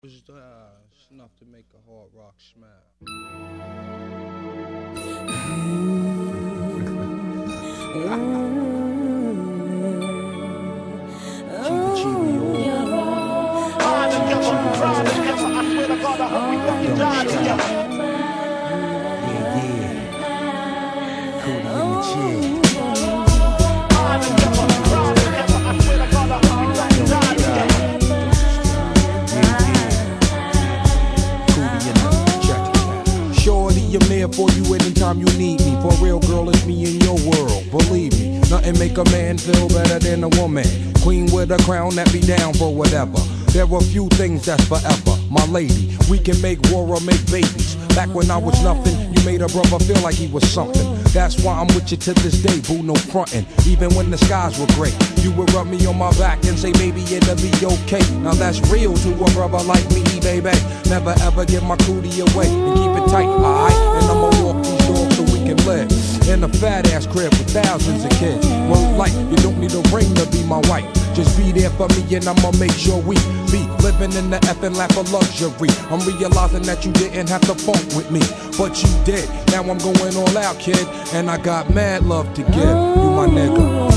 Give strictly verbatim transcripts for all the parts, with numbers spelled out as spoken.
Was uh, enough to make a hard rock smile. Chiba Chiba, yo. Yeah, yeah. Cody in the chair. Shorty, I'm there for you anytime you need me. For real, girl, it's me in your world. Believe me, nothing make a man feel better than a woman. Queen with a crown that be down for whatever. There are few things that's forever. My lady, we can make war or make babies. Back when I was nothing, you made a brother feel like he was something. That's why I'm with you to this day, boo, no frontin'. Even when the skies were gray, you would rub me on my back and say, baby, it'll be okay. Now that's real to a brother like me, baby. Never ever give my cootie away and keep it tight, alright? And I'ma walk these dogs so we can live in a fat ass crib with thousands of kids. Word like, you don't need a ring to be my wife. Just be there for me and I'ma make sure we be living in the effing lap of luxury. I'm realizing that you didn't have to funk with me, but you did. Now I'm going all out, kid, and I got mad love to give. You my nigga.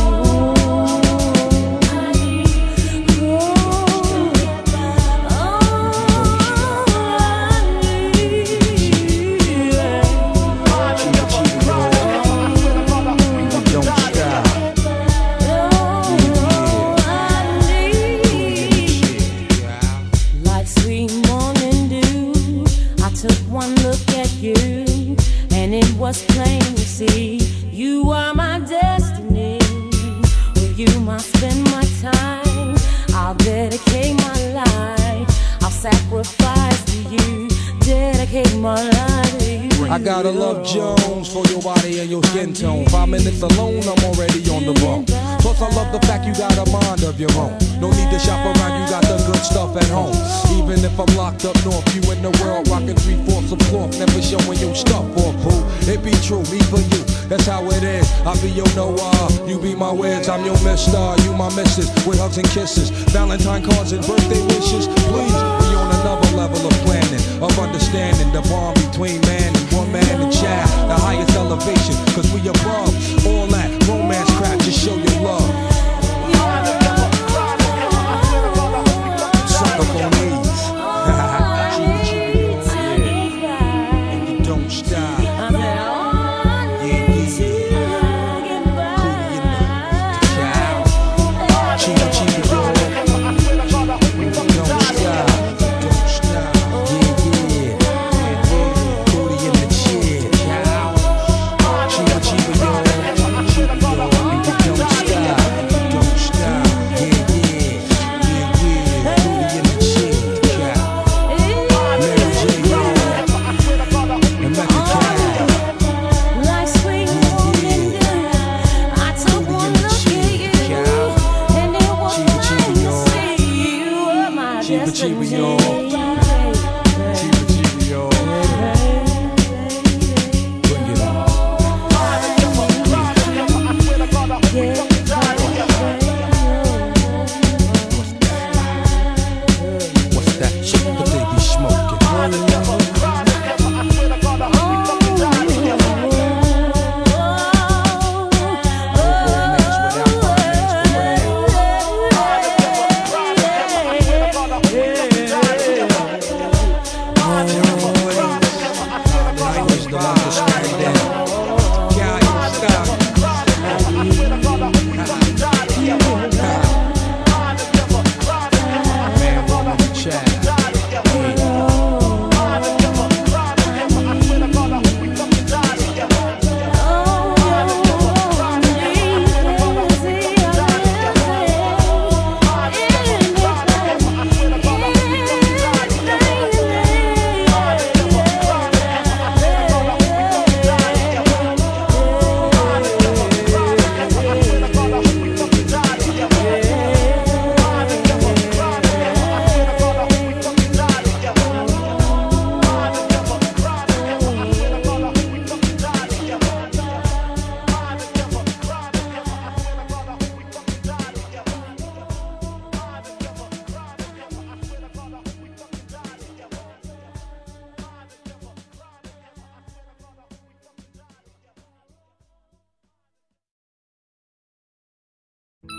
One look at you, and it was plain to see you are my destiny. With you, I spend my time. I'll dedicate my life. I'll sacrifice to you. Dedicate my life to you. I gotta love Jones for your body and your skin tone. Five minutes alone, I'm already on the bone. Plus, I love the fact you got a mind of your own. No need to shop around, you got the good stuff at home. Even if I'm locked up north, you in the world rocking three-fourths of cloth, never showing your stuff off, boo. It be true, me for you, that's how it is. I be your Noah, you be my Wiz, I'm your mister, you my missus, with hugs and kisses, Valentine cards and birthday wishes. Please, we on another level of planning, of understanding the bond between man and woman and child, the highest elevation, cause we above all that romance crap, just show your love. Suck up on these. And you don't stop. Yeah, yeah. Cootie in the child. Chiba Chiba, yo. And you don't stop. Don't stop. Yeah, yeah. Cootie in the chair. Chiba Chiba, yo. And you don't stop. Don't stop. Yeah, yeah. Yeah, yeah. Cootie in the chair. Mary J. Yo. And Mecca Cat. Like sweet morning dew, I took one look at you, and it was plain to see you were my Chiba Chiba, yo. destiny.